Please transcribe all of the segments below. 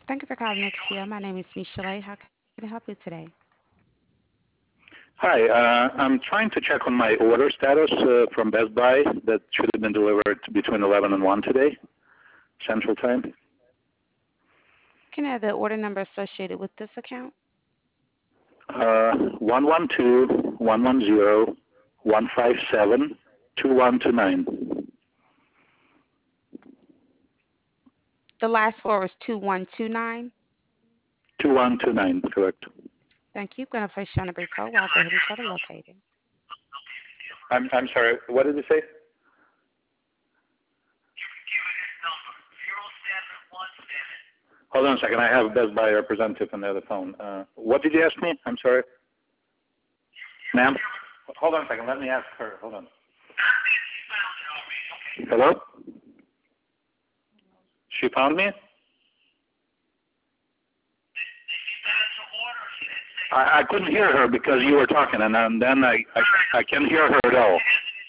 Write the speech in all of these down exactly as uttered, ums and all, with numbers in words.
Thank you for calling Nexium. My name is Michelle. How can I help you today? Hi, uh, I'm trying to check on my order status uh, from Best Buy that should have been delivered between eleven and one today, Central Time. Can I have the order number associated with this account? Uh, one one two, one one zero, one five seven, two one two nine. The last four was two one two nine. two one two nine, correct. Thank you. I'm going to place you on a brief hold while I go ahead and try to locate it. I'm, I'm sorry, what did you say? Hold on a second, I have a Best Buy representative on the other phone. Uh, what did you ask me? I'm sorry. Ma'am? Hold on a second, let me ask her. Hold on. Hello? She found me? I, I couldn't hear her because you were talking, and, and then I, I I can't hear her at all.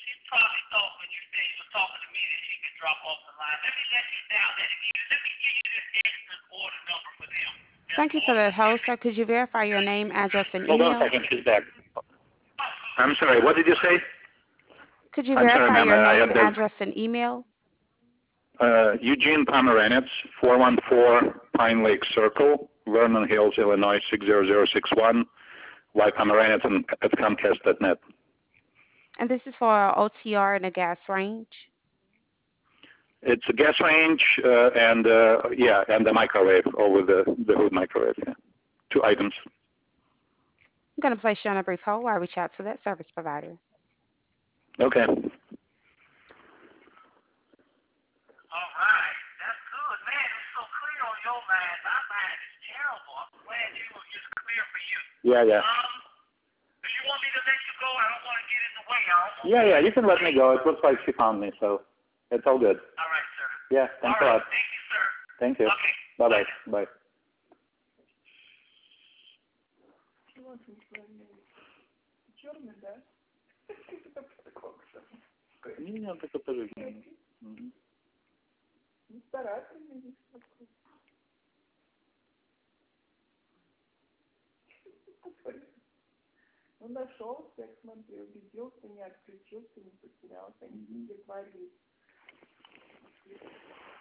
Thank you for that hold, sir. Could you verify your name, address, and Hold on a email? second, she's back. I'm sorry, what did you say? Could you I'm sorry, verify ma'am. your I name, had address, and email? the, uh, Eugene Pomeranitz, four one four Pine Lake Circle, Vernon Hills, Illinois, six zero zero six one. Y Pomeranitz at Comcast dot net. And this is for O T R in a gas range? It's a gas range uh, and, uh, yeah, and the microwave over the, the hood microwave, yeah. Two items. I'm going to place you on a brief hold while I reach out to that service provider. Okay. All right, that's good, man. It's so clear on your mind. My mind is terrible. I'm glad you it's clear for you. Yeah, yeah. Um, do you want me to let you go? I don't want to get in the way. I don't Yeah, yeah, you can let me go. It looks like she found me, so it's all good. All right, sir. Yeah, thanks all a right, lot. thank you, sir. Thank you. Okay. Bye-bye. Bye. Черный, да? Не, только тоже. Не старательный. Ну, нашелся, я смотрю, убедился, не отключился, не потерялся, не притворился.